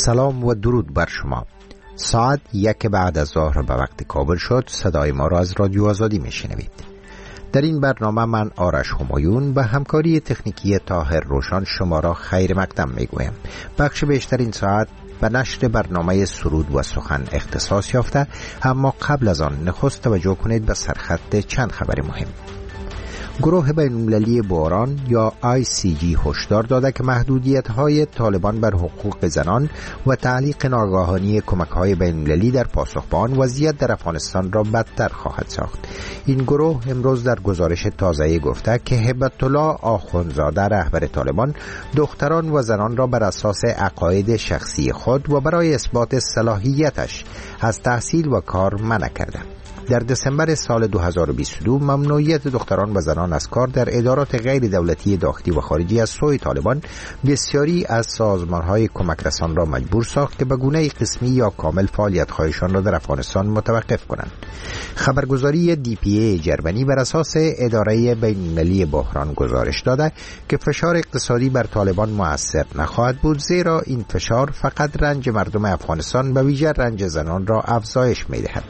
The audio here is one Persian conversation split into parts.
سلام و درود بر شما. ساعت 1 بعد از ظهر به وقت کابل شد. صدای ما را از رادیو آزادی میشنوید. در این برنامه من آرش همایون به همکاری تکنیکی طاهر روشن شما را خیر مقدم میگویم. بخش بیشتر این ساعت به نشر برنامه سرود و سخن اختصاص یافته، اما قبل از آن نخست توجه کنید به سرخط چند خبر مهم. گروه بین‌المللی بحران یا ICG هشدار داده که محدودیت‌های طالبان بر حقوق زنان و تعلیق ناگهانی کمک‌های بین‌المللی در پاسخ به آن وضعیت در افغانستان را بدتر خواهد ساخت. این گروه امروز در گزارش تازه‌ای گفته که هبت الله آخوندزاده رهبر طالبان دختران و زنان را بر اساس عقاید شخصی خود و برای اثبات صلاحیتش از تحصیل و کار منع کرده. در دسامبر سال 2022 ممنوعیت دختران و زنان از کار در ادارات غیر دولتی داخلی و خارجی از سوی طالبان بسیاری از سازمان‌های کمک رسان را مجبور ساخت که به گونه قسمی یا کامل فعالیت‌هایشان را در افغانستان متوقف کنند. خبرگزاری DPA جرمنی بر اساس اداره بین‌المللی بحران گزارش داده که فشار اقتصادی بر طالبان مؤثر نخواهد بود، زیرا این فشار فقط رنج مردم افغانستان به ویژه رنج زنان را افزایش می‌دهد.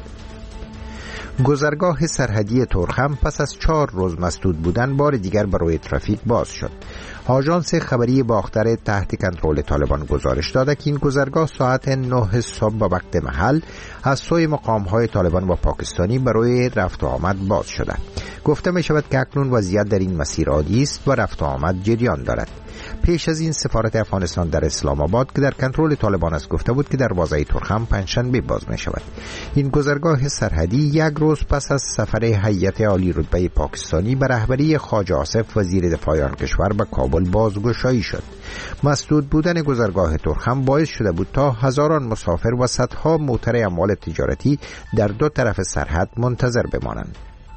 گذرگاه سرحدی تورخم پس از 4 روز مسدود بودن بار دیگر برای ترافیک باز شد. آژانس خبری باختر تحت کنترل طالبان گزارش داده که این گذرگاه ساعت 9 صبح به وقت محل از سوی مقام‌های طالبان و پاکستانی برای رفت و آمد باز شده. گفته می شود که اکنون وضعیت در این مسیر عادی است و رفت و آمد جریان دارد. پیش از این سفارت افغانستان در اسلام آباد که در کنترل طالبان است گفته بود که دروازه تورخم پنجشنبه باز می شود. این گذرگاه سرحدی 1 روز پس از سفر هیئت عالی رتبه پاکستانی به رهبری خواجه آصف وزیر دفاع آن کشور به کابل بازگشایی شد. مسدود بودن گذرگاه تورخم باعث شده بود تا هزاران مسافر و صدها موتر اموال تجارتی در 2 طرف سرحد منتظر بمانند.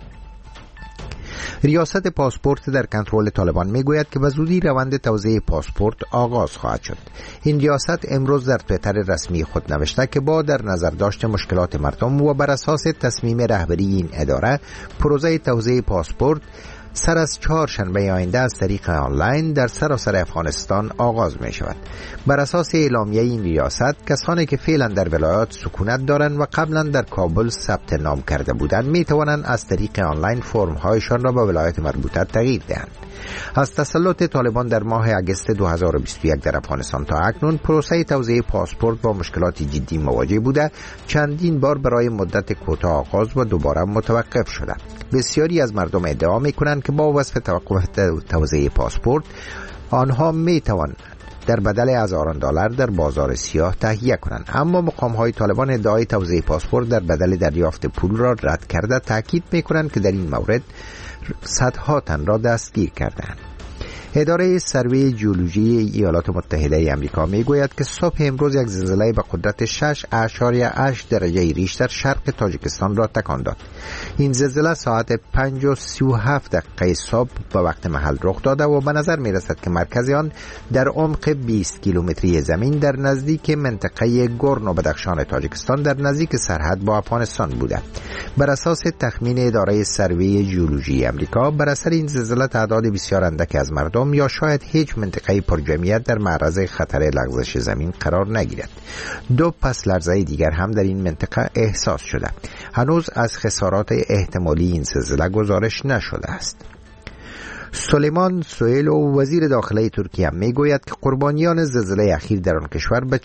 ریاست پاسپورت در کنترل طالبان میگوید که به زودی روند توزیع پاسپورت آغاز خواهد شد. این ریاست امروز در توییتر رسمی خود نوشته که با در نظر داشت مشکلات مردم و بر اساس تصمیم رهبری این اداره، پروژه توزیع پاسپورت سر از 4 شنبه آینده از طریق آنلاین در سراسر افغانستان آغاز می شود. بر اساس اعلامیه این ریاست، کسانی که فعلا در ولایات سکونت دارند و قبلا در کابل ثبت نام کرده بودند می توانند از طریق آنلاین فرم هایشان را به ولایت مربوطه تغییر دهند. از تسلط طالبان در ماه اگست 2021 در افغانستان تا اکنون پروسه توزیع پاسپورت با مشکلات جدی مواجه بوده، چندین بار برای مدت کوتاه آغاز و دوباره متوقف شده. بسیاری از مردم ادعا می‌کنند که با وصف توقف توزیع پاسپورت آنها می‌توانند در بدل هزاران دلار در بازار سیاه تهیه کنند، اما مقام‌های طالبان ادعای توزیع پاسپورت در بدل دریافت پول را رد کرده تاکید می‌کنند که در این مورد صدها تن را دستگیر کردند. اداره سروی جیولوژی ایالات متحده آمریکا میگوید که صبح امروز یک زلزله به قدرت 6.8 درجه ریشتر شرق تاجیکستان را تکان داد. این زلزله ساعت 5:37 صبح به وقت محل رخ داده و به نظر می رسد که مرکز آن در عمق 20 کیلومتری زمین در نزدیک منطقه گورنو بدخشان تاجیکستان در نزدیک سرحد با افغانستان بوده. بر اساس تخمین اداره سروی جیولوژی آمریکا، بر اثر این زلزله تعداد بسیار اندکی از مردم یا شاید هیچ منطقه پرجمعیت در معرض خطر لغزش زمین قرار نگیرد. 2 پس لرزه دیگر هم در این منطقه احساس شده. هنوز از خسارات احتمالی این زلزله گزارش نشده است. سلیمان سویلو وزیر داخلی ترکیه میگوید که قربانیان زلزله اخیر در آن کشور به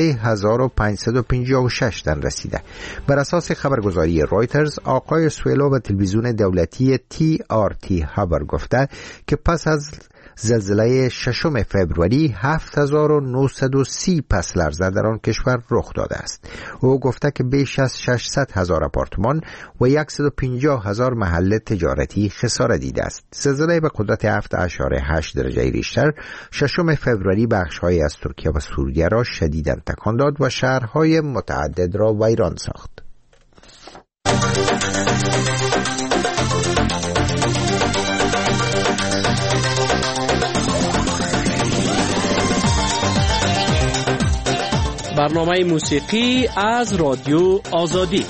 43556 تن رسیده. بر اساس خبرگزاری رویترز، آقای سویلو به تلویزیون دولتی TRT خبر گفته که پس از زلزله 6 فوریه 7930 پس لرزه در آن کشور رخ داده است. او گفته که بیش از 600,000 آپارتمان و 150,000 محل تجارتی خسارت دیده است. زلزله به قدرت 7.8 درجه ریشتر 6 فوریه بخش‌هایی از ترکیه و سوریه را شدیداً تکان داد و شهرهای متعدد را ویران ساخت. برنامه موسیقی از رادیو آزادی.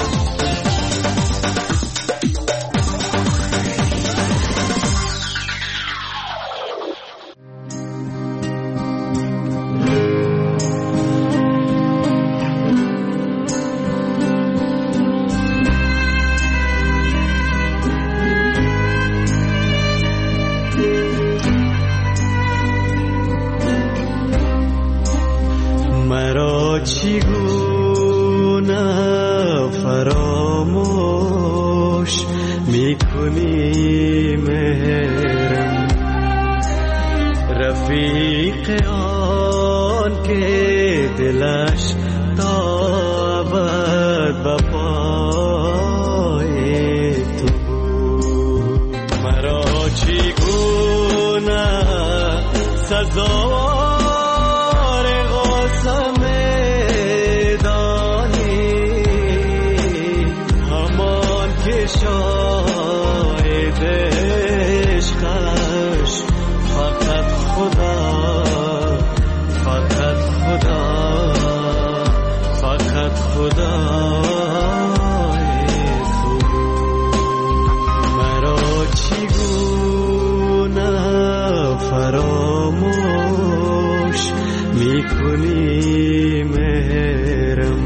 میکنی مهرم، رفیق آن که دلش تا ابد به پای تو بود. مرا چگونه سزاوار قسم دانی، همان که شاهد عشقش فقط خدا، فقط خدا، فقط خدا تو. مرا چگونه فراموش میکنی مهرم.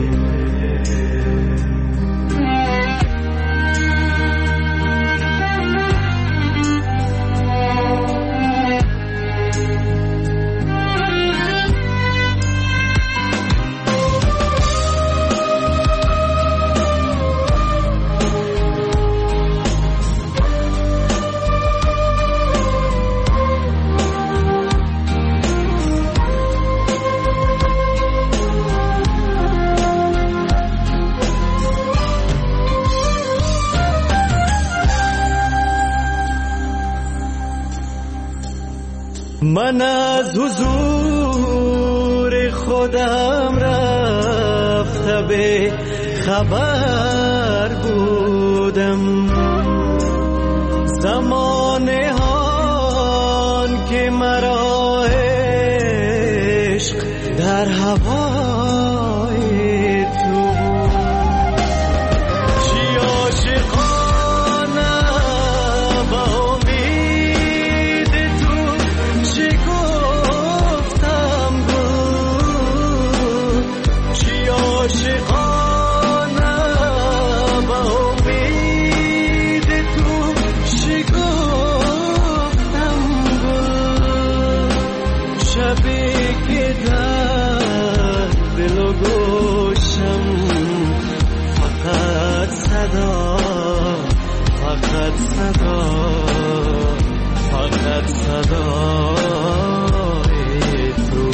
من از حضور خودم رفته به خبر بودم، زمانه هان که مرا عشق در هوای تو. چی عاشقانه با امید تو، چی گفتم بود، چی عاشقانه با امید تو، چی گفتم بود. شبی که در دل و گوشم فقط صدا، فقط صدا، فقط صدای تو.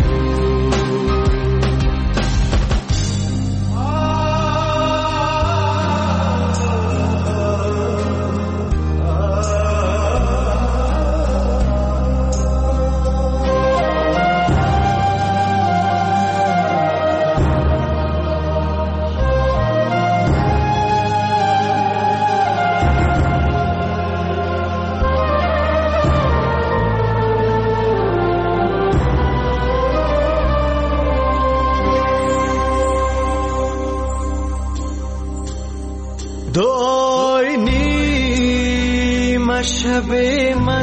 دعای نیم شب من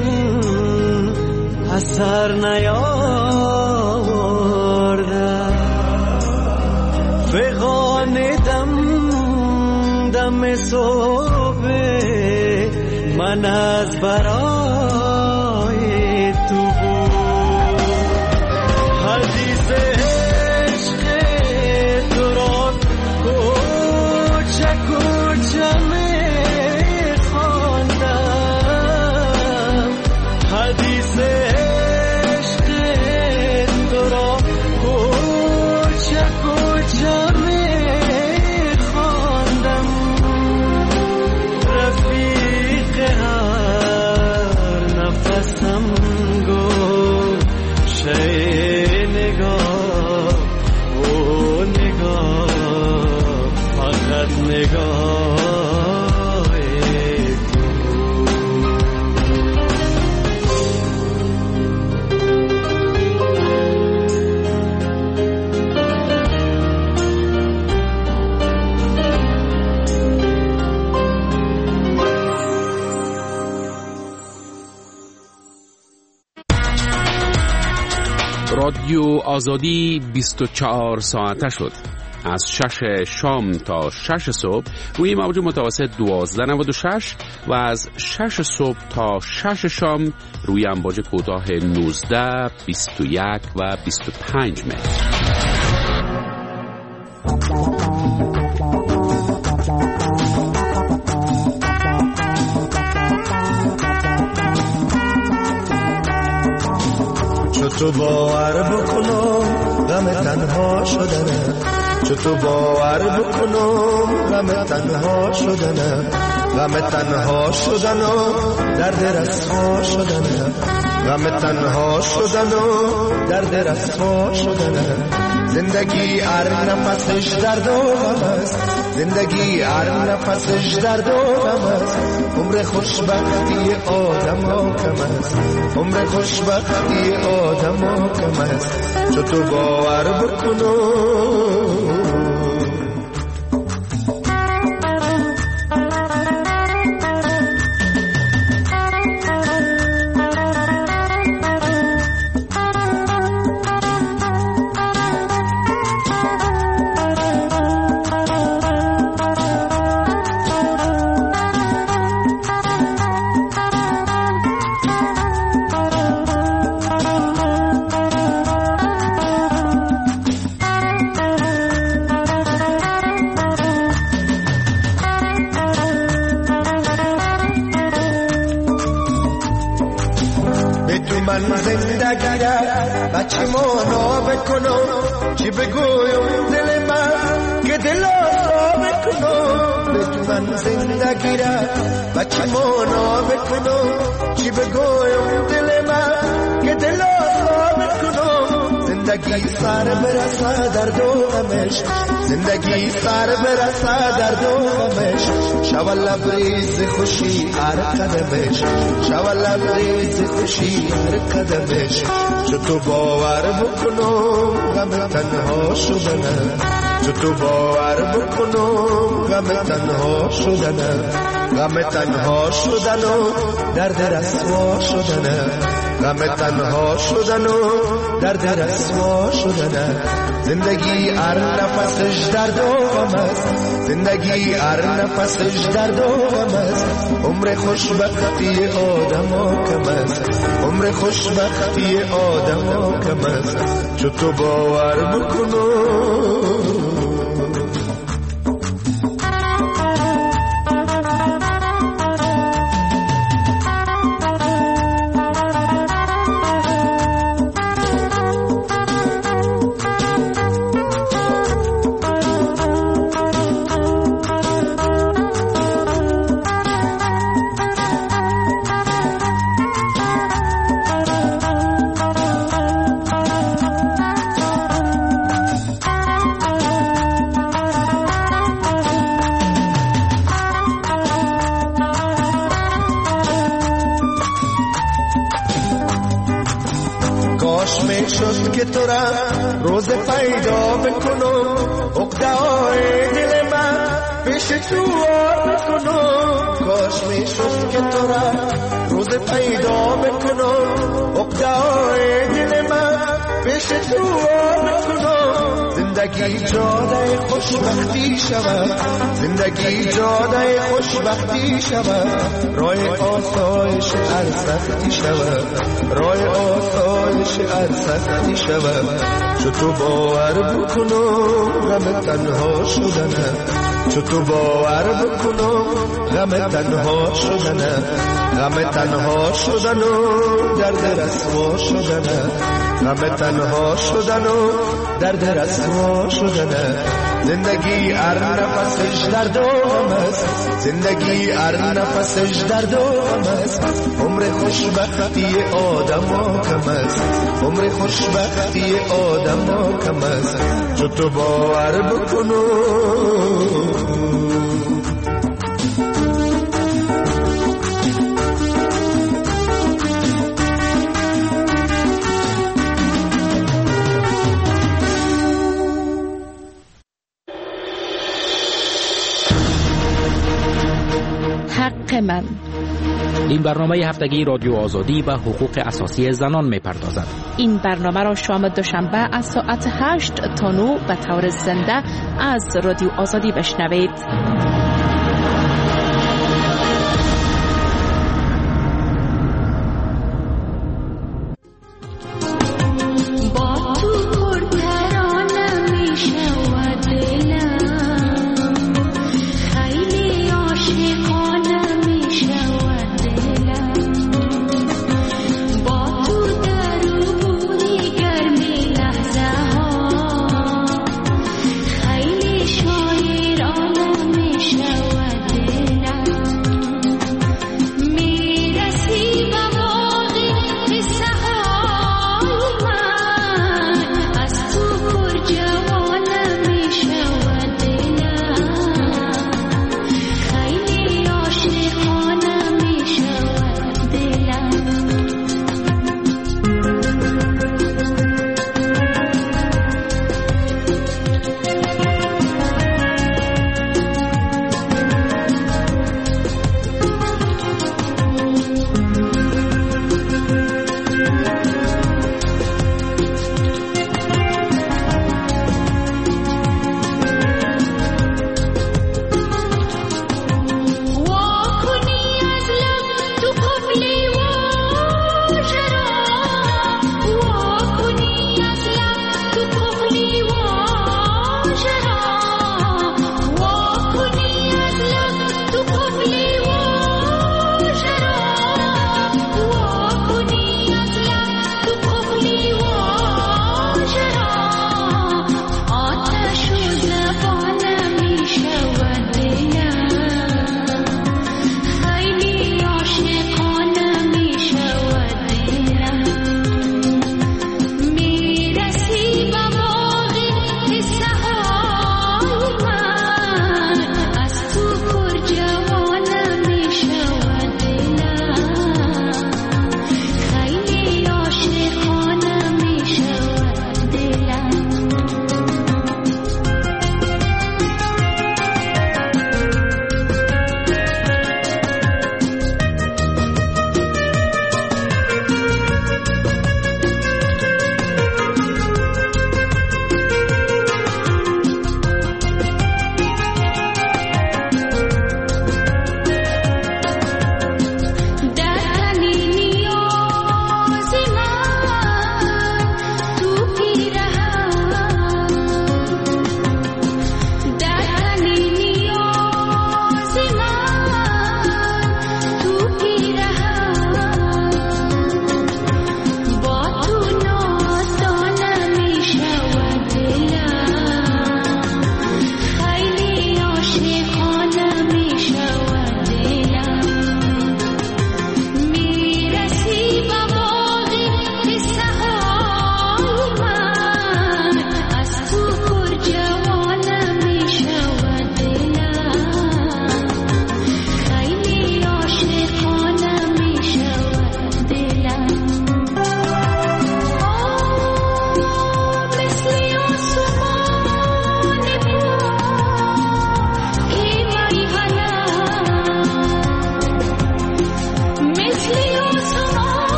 اثر نیاورده، فغان دم صبح من از برای تو بود. حدیث عشق تو را کوچه کوچه میخواندم، حدیث عشق تو را کوچه کوچه میخواندم. رفیق هر نفسم گفت شی نگاه و نگاه، فقط نگاه رادیو آزادی 24 ساعته شد. از 6 شام تا 6 صبح روی موج متوسط 1296 و از 6 صبح تا 6 شام روی امواج کوتاه 19، 21 و 25 متر. تو باور بکنم غم تنها شدنه، چو تو باور بکنم غم تنها شدنه، غم تنها شدن و درد رسوا شدنه، غم تنها شدن و درد رسوا شدنه. زندگی هر نفسش درد و غم است، زندگی هر نفسش درد و غم است. عمر خوشبختی آدم ها کم است، عمر خوشبختی آدم ها کم است. چو تو باور بکنم بچه مانا بکنم، چی بگویم دل من که دل آزا بکنم. به تو من زندگی را بچه مانا بکنم، چی بگویم دل من که دل آزا بکنم. زندگی سر برسه در دو غمش، زندگی سر برسه در دو غمش. شو لبریز خوشی هر قدمش، شو لبریز خوشی هر قدمش. چو تو باور بکنم غم تنها شدنه، چو تو باور بکنم غم تنها شدنه، غم تنها شدن و درد رسوا شدنه، غم تنها شدن و درد رسوا شدنه. زندگی هر نفسش درد و غم است، زندگی هر نفسش درد و غم است. عمر خوشبختی آدم ها کم است، عمر خوشبختی آدم ها کم است. چو تو باور بکنم شد که تو را روز پیدا بکنم، عقده‌های دل من پیش تو بکنم. کاش می شد که تو را روز پیدا بکنم، عقده‌های دل من پیش تو بکنم. زندگی جاده خوشبختی شود، زندگی جاده خوشبختی شود. راه آسایش هر سختی شود، راه آسایش هر سختی شود. چو تو باور بکنم غم تنها شدنه، چو تو باور بکنم غم تنها شدنه، غم تنها شدن و درد رسوا شدنه، غم تنها شدن و درد رسوا شدنه. زندگی هر نفسش درد و غم است، زندگی هر نفسش درد و غم است. عمر خوشبختی آدم ها کم است، عمر خوشبختی آدم ها کم است. چو تو باور بکنم من. این برنامه هفتگی رادیو آزادی و حقوق اساسی زنان می‌پردازد. این برنامه را شام دوشنبه از ساعت 8 تا 9 به طور زنده از رادیو آزادی بشنوید. با تو در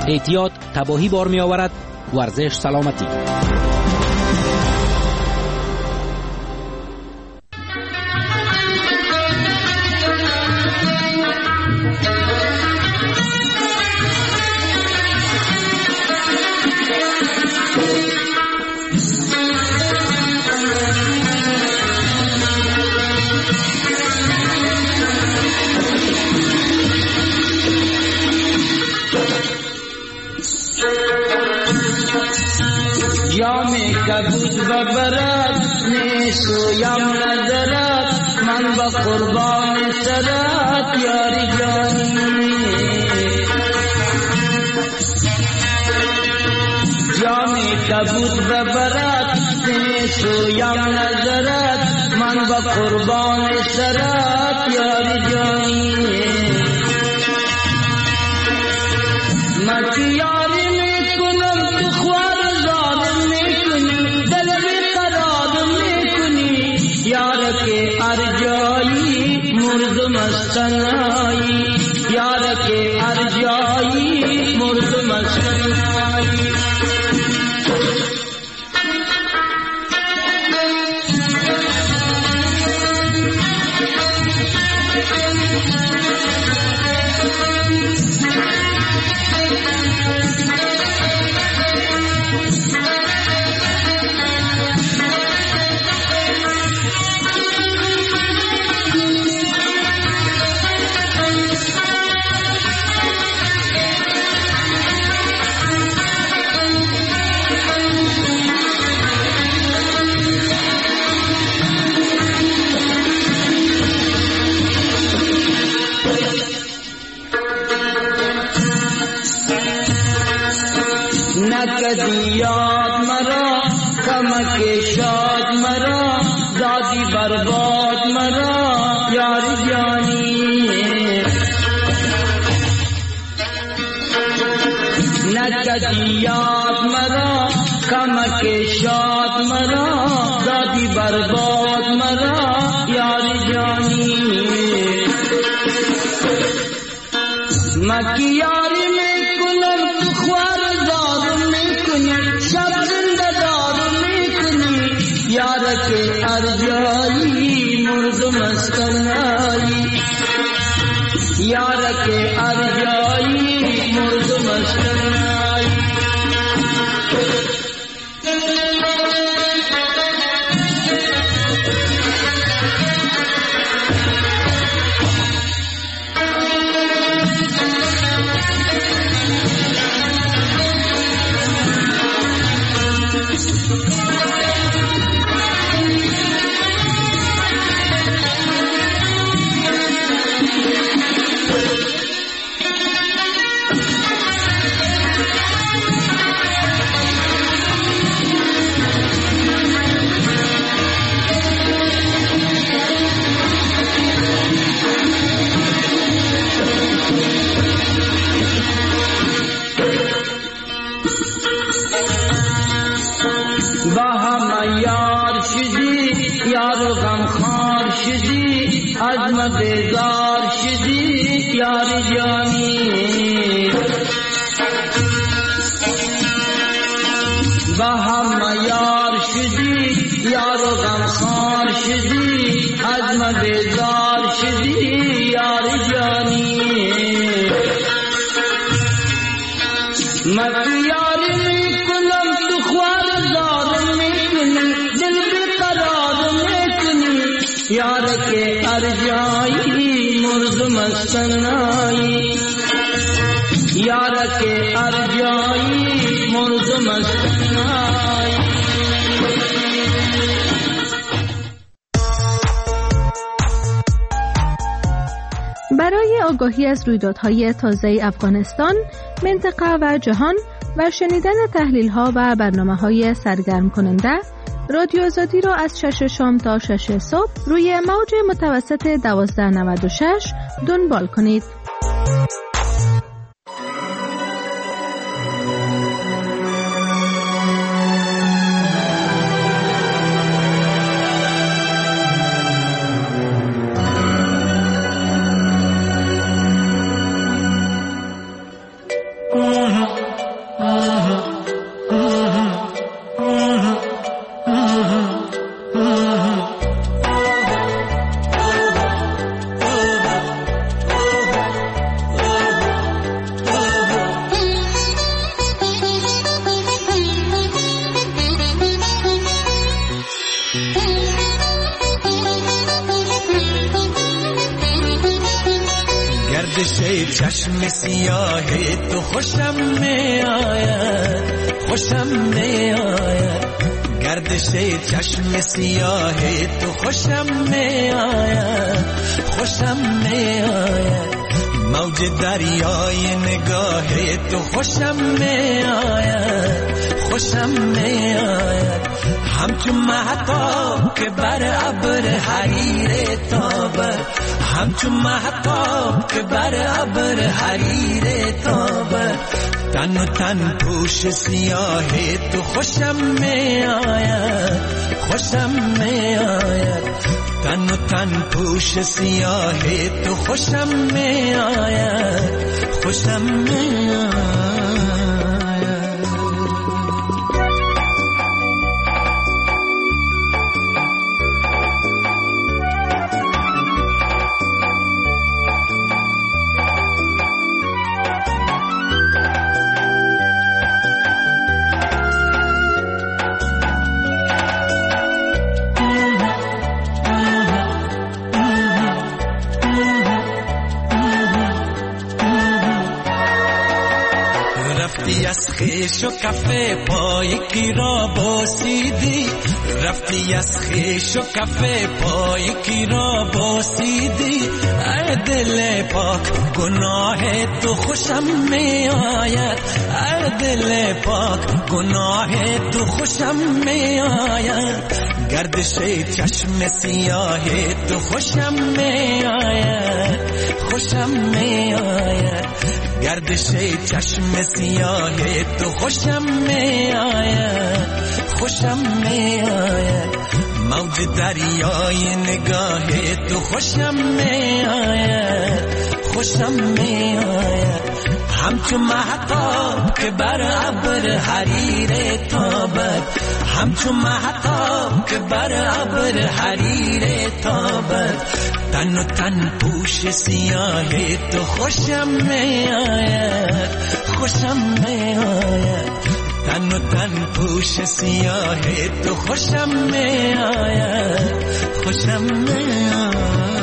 احتیاط تباهی بار می آورد. ورزش سلامتی. کبود و برد نیسویم نظرت من با قربان سرت یاری جانی جامی کبود و برد نیسویم نظرت من با قربان سرت یاری جانی من یاری میکنم تو خوار ارجایی مرد مستنایی یار کے ارجایی مرد مستنایی نکدی یاد مرا کمک شاد مرا دادی برباد مرا یاری جانی نکدی یاد مرا کمک شاد مرا دادی برباد مرا یاری جانی مکی یاری میکنم تو خوار یار کے ارجایی مرد مسکنائی یار کے ارجایی مرد مسکنائی یار شدی یار غم خار شدی عزم بیزار شدی یار جانی با هم یار شدی یار غم خار شدی عزم بیزار شدی یار جانی مت یاری میکنم تو خوار یار کے ارجائی مرد مستنائی یار کے ارجائی مرد مستنائی برای آگاهی از رویدادهای تازه افغانستان، منطقه و جهان و شنیدن تحلیل‌ها و برنامه‌های سرگرم کننده، رادیو آزادی را از 6 شام تا 6 صبح روی موج متوسط 1296 دنبال کنید. چشم سیاه تو خوشم می آید، خوشم می آید. گردش چشم سیاه تو خوشم می آید، خوشم می آید. موج دریای نگاه تو خوشم می آید، خوشم می آید. همچون مهتاب که بر ابر حریر تابد، همچون مهتاب که بر ابر حریر تابد. تن و تن پوش سیاه تو خوشم می آید، خوشم می آید. تن و تن پوش سیاه تو خوشم می آید، خوشم می آید. از خیش و کفه پای کی را بوسیدی، رفتی از خیش و کفه پای کی را بوسیدی. ای دل پاک گناه تو خوشم می آید، ای دل پاک گناه تو خوشم می آید. گردش چشم سیاه تو خوشم می آید، خوشم می آید. گردش چشم سیاه تو خوشم می آید، خوشم می آید. موج دریای نگاه تو خوشم می آید، خوشم می آید. همچون مهتاب که بر ابر حریر تابد، همچون مهتاب که بر ابر حریر تابد. تن و تن پوش سیاه تو خوشم می آید، خوشم می آید. تن و تن پوش سیاه تو خوشم می آید، خوشم می آید.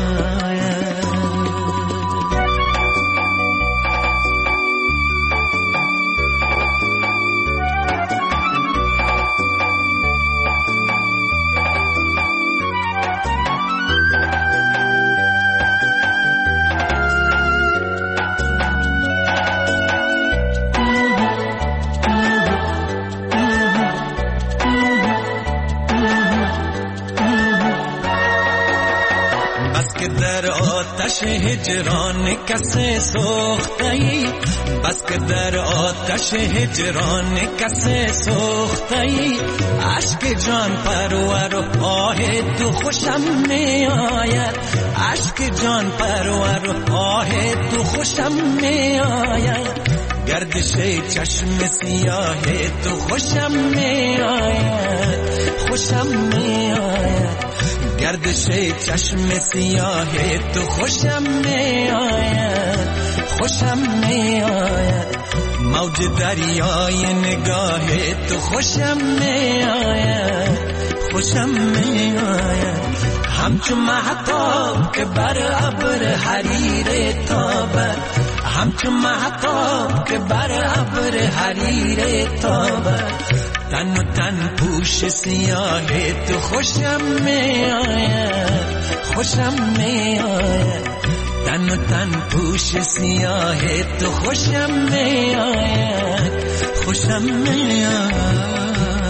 آتش هجران کسی سوخته‌ای، بس که در آتش هجران کسی سوخته‌ای. عشق جان پرور و آه تو خوشم می آید، عشق جان پرور و آه تو خوشم می آید. گردش چشم سیاه تو خوشم می آید، خوشم می آید. گردش چشم سیاه تو خوشم می آید، خوشم می آید. موج دریای نگاه تو خوشم می آید، خوشم می آید. همچون مهتاب که بر ابر حریر تابد، همچون مهتاب که بر ابر حریر تابد. تن و تن پوش سیاه تو خوشم می آید، خوشم می آید. تن و تن پوش سیاه تو خوشم می آید، خوشم می آید.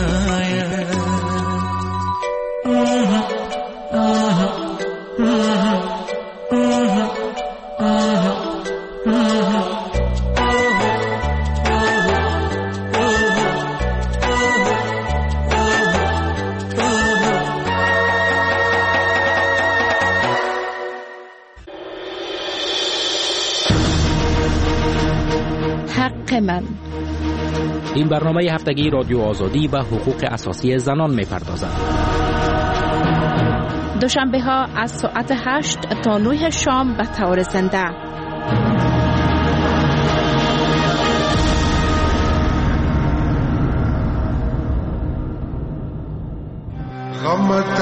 من. این برنامه هفتگی رادیو آزادی و حقوق اساسی زنان می‌پردازد. دوشنبه ها از ساعت 8 تا 9 شام به طور زنده.